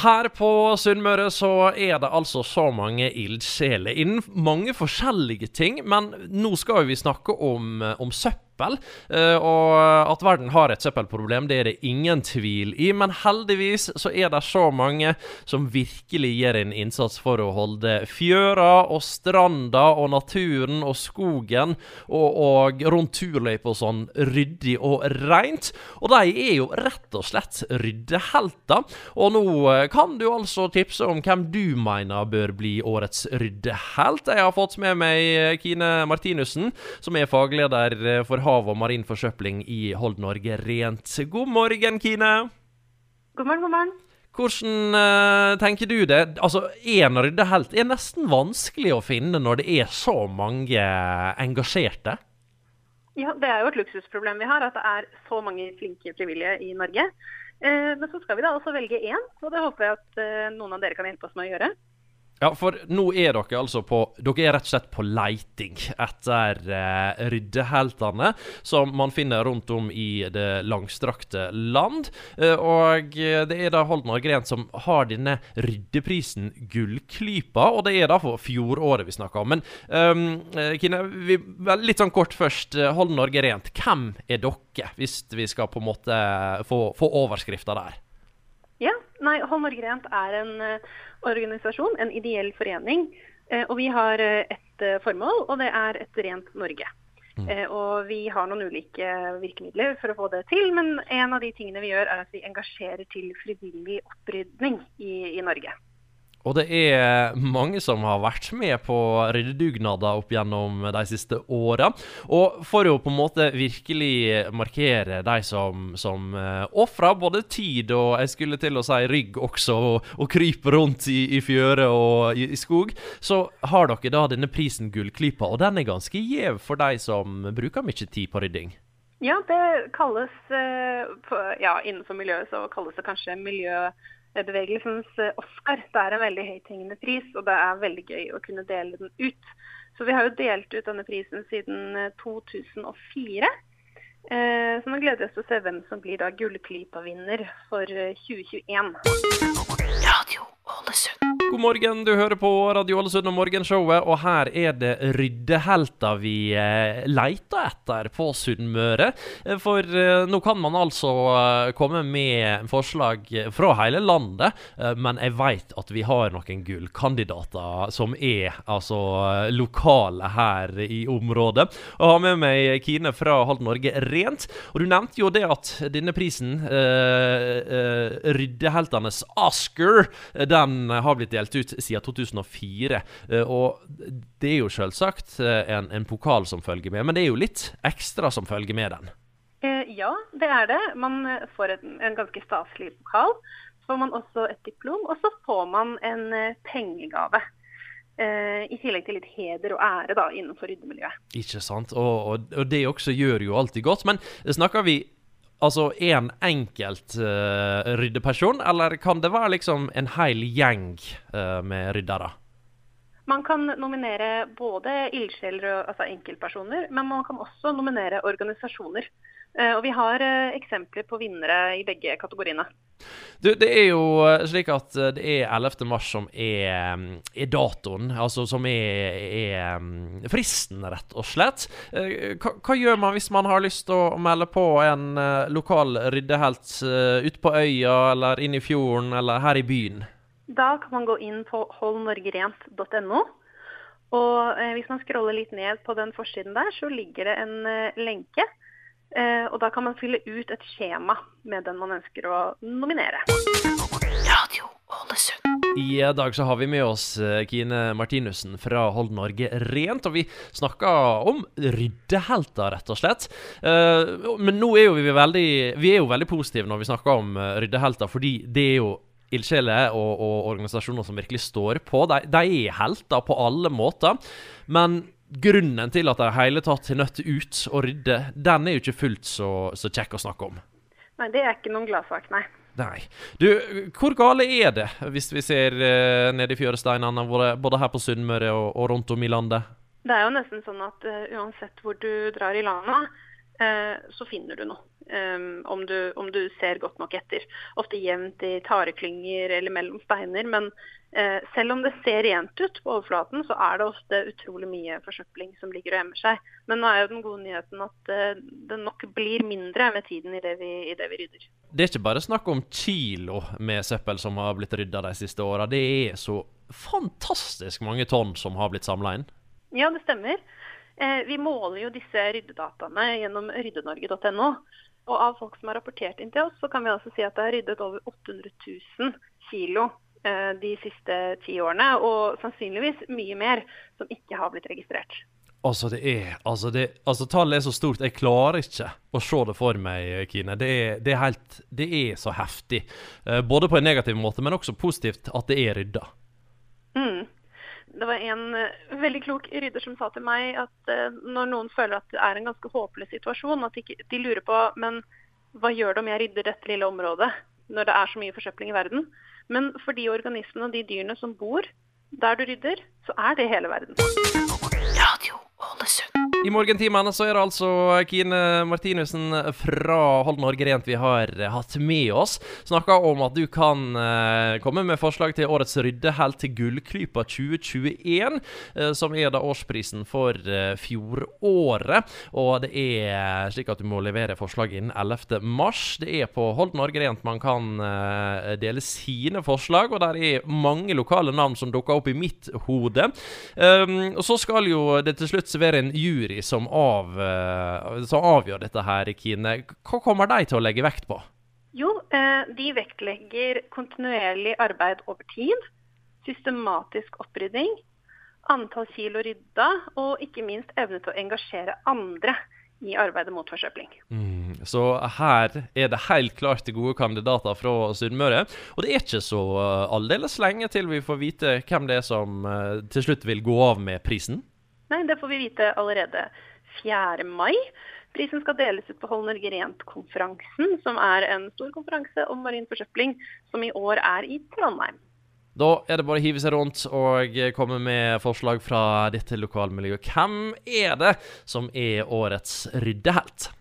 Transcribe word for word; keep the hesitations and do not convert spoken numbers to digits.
Her på Sunnmøre så er det altså så mange ildsjeler innen mange forskjellige ting, men nå skal vi snakke om, om søppel. Og at verden har et søppelproblem, det er det ingen tvil i, men heldigvis så er det så mange som virkelig gjør en innsats for å holde fjøra og stranda og naturen og skogen og, og rundt turløyper og sånn ryddig og rent. Og de er jo rett og slett ryddehelter. Og nå kan du altså tipse om hvem du mener bør bli årets ryddehelt. Jeg har fått med meg Kine Martinussen, som er fagleder for hav og marin forsøpling i Hold Norge Rent. God morgen, Kine! God morgen, god morgen. Hvordan uh, tenker du det? Altså, en ryddehelt er nesten vanskelig å finne når det er så mange engasjerte. Ja, det er jo et luksusproblem vi har, at det er så mange flinke frivillige i Norge. Eh, men så skal vi da også velge en, og det håper jeg at eh, noen av dere kan hjelpe oss med å gjøre. Ja, for nå er dere altså på, dere er rett og slett på leiting etter eh, ryddeheltene som man finner rundt om i det langstrakte land. Eh, og det er da Hold Norge Rent som har denne ryddeprisen Gullklypa, og det er da for fjoråret vi snakker om. Men um, Kine, vi, litt sånn kort først, Hold Norge Rent, hvem er dere, hvis vi skal på en måte få, få overskrifter der? Ja, nei, Hold Norge Rent er en uh, organisasjon, en ideell forening, uh, og vi har uh, et uh, formål, og det er et rent Norge. Mm. Uh, og vi har noen ulike virkemidler for å få det til, men en av de tingene vi gjør er at vi engasjerer til frivillig opprydning i, i Norge. Og det er mange som har vært med på ryddedugnader opp gjennom de siste årene. Og for å på en måte virkelig markere de som, som uh, offrer både tid og jeg skulle til å si rygg også, og, og kryper rundt i, i fjøre og i, i skog, så har dere da denne prisen Gullklypa, og den er ganske gjev for de som bruker mye tid på rydding. Ja, det kalles, uh, for, ja, innenfor miljøet så kalles det kanskje miljø bevegelsens Oscar. Det er en veldig høythengende pris, og det er veldig gøy å kunne dele den ut. Så vi har jo delt ut denne prisen siden to tusen og fire. Eh, så nå gleder vi oss til å se hvem som blir da Gullklypa-vinner for tjue tjueen. Radio Ålesund. God morgen, du hører på Radio Ålesund og morgenshowet, og her er det ryddehelter vi eh, leter etter på Sunnmøre. For eh, nå kan man altså eh, komme med forslag fra hele landet, eh, men jeg vet at vi har noen gullkandidater som er altså lokale her i området. Og har med meg Kine fra Hold Norge Rent, og du nevnte jo det at denne prisen, eh, eh, ryddeheltenes Oscar, den har blitt delt ut siden to tusen og fire, og det er jo selvsagt en, en pokal som følger med, men det er jo litt ekstra som følger med den. Eh, ja, det er det. Man får en, en ganske staselig pokal, så får man også et diplom, og så får man en uh, pengegave. Uh, I tillegg til litt heder og ære da, innenfor ryddemiljøet. Ikke sant, og, og, og det også gjør jo alltid godt, men snakker vi altså en enkelt uh, ryddeperson, eller kan det være liksom en hel gjeng uh, med ryddere? Man kan nominere både ildsjeler og altså enkeltpersoner, men man kan også nominere organisasjoner. Uh, og vi har uh, eksempler på vinnere i begge kategoriene. Du, det er jo slik at det er ellevte mars som er, er datoen, altså som er, er fristen rett og slett. Hva, hva gjør man hvis man har lyst til å melde på en uh, lokal ryddehelt uh, ut på øya, eller inn i fjorden, eller her i byen? Da kan man gå inn på hold norge rent punktum no, og uh, hvis man scroller litt ned på den forsiden der, så ligger det en uh, lenke. Uh, og da kan man fylle ut et skjema med den man ønsker å nominere. Radio Ålesund. I dag så har vi med oss Kine Martinussen fra Hold Norge Rent, og vi snakker om ryddehelter rett og slett. Uh, men nå er jo vi veldig, vi er jo veldig positive når vi snakker om ryddehelter, fordi det er jo ildsjeler og, og organisasjoner som virkelig står på. De, de er helter på alle måter, men grunnen til at de hele tatt er nødt ut og rydde, den er jo ikke fullt så, så kjekk å snakke om. Nei, det er ikke noen gladsak, nei. Nei. Du, hvor gale er det hvis vi ser uh, ned i fjøresteinene, både her på Sunnmøre og, og rundt om i landet? Det er jo nesten sånn at uh, uansett hvor du drar i landet, uh, så finner du noe. Um, om, du, om du ser godt nok etter. Ofte jevnt i tareklynger eller mellom steiner, men uh, selv om det ser rent ut på overflaten, så er det ofte utrolig mye forsøpling som ligger og gjemmer seg. Men nå er jo den gode nyheten at uh, det nok blir mindre med tiden i det, vi, i det vi rydder. Det er ikke bare snakk om kilo med søppel som har blitt rydda de siste åra. Det er så fantastisk mange tonn som har blitt samla inn. Ja, det stemmer. Eh, vi måler jo disse ryddedataene gjennom ryddenorge punktum no. Og av folk som har rapportert inn til oss, så kan vi altså si at det har ryddet over åtte hundre tusen kilo eh, de siste ti årene, og sannsynligvis mye mer som ikke har blitt registrert. Altså, det er, altså, det, altså tallet er så stort, jeg klarer ikke å se det for meg, Kine. Det er, det er helt, det er så heftig. Eh, både på en negativ måte, men også positivt at det er rydda. Mm. Det var en uh, veldig klok rydder som sa til meg at uh, når noen føler at det er en ganske håpløs situasjon, at de, de lurer på, men hva gjør det om jeg rydder dette lille området når det er så mye forsøpling i verden? Men for de organismene og de dyrene som bor der du rydder, så er det hele verden. Radio Ålesund. I morgentimene så er det altså Kine Martinussen fra Hold Norge Rent vi har hatt med oss. Snakket om at du kan uh, komme med forslag til årets ryddehelt til Gullklypa tjue tjueen, uh, som er da årsprisen for uh, fjoråret. Og det er slik at du må levere forslag innen ellevte mars. Det er på Hold Norge Rent man kan uh, dele sine forslag, og der er mange lokale navn som dukker opp i mitt hode. Um, og så skal jo det til slutt servere en jury som, av, som avgjør dette her, Kine. Hva kommer de til å legge vekt på? Jo, de vektlegger kontinuerlig arbeid over tid, systematisk opprydding, antall kilo rydda, og ikke minst evne til å engasjere andre i arbeidet mot forsøpling. Mm, så her er det helt klart til gode kandidater fra Sunnmøre, og det er ikke så aldeles lenge til vi får vite hvem det er som til slutt vil gå av med prisen. Nei, det får vi vite allerede fjerde mai. Prisen skal deles ut på Hold Norge Rent-konferansen, som er en stor konferanse om marin forsøpling, som i år er i Trondheim. Da er det bare å hive seg rundt og komme med forslag fra dette lokalmiljøet. Hvem er det som er årets ryddehelt?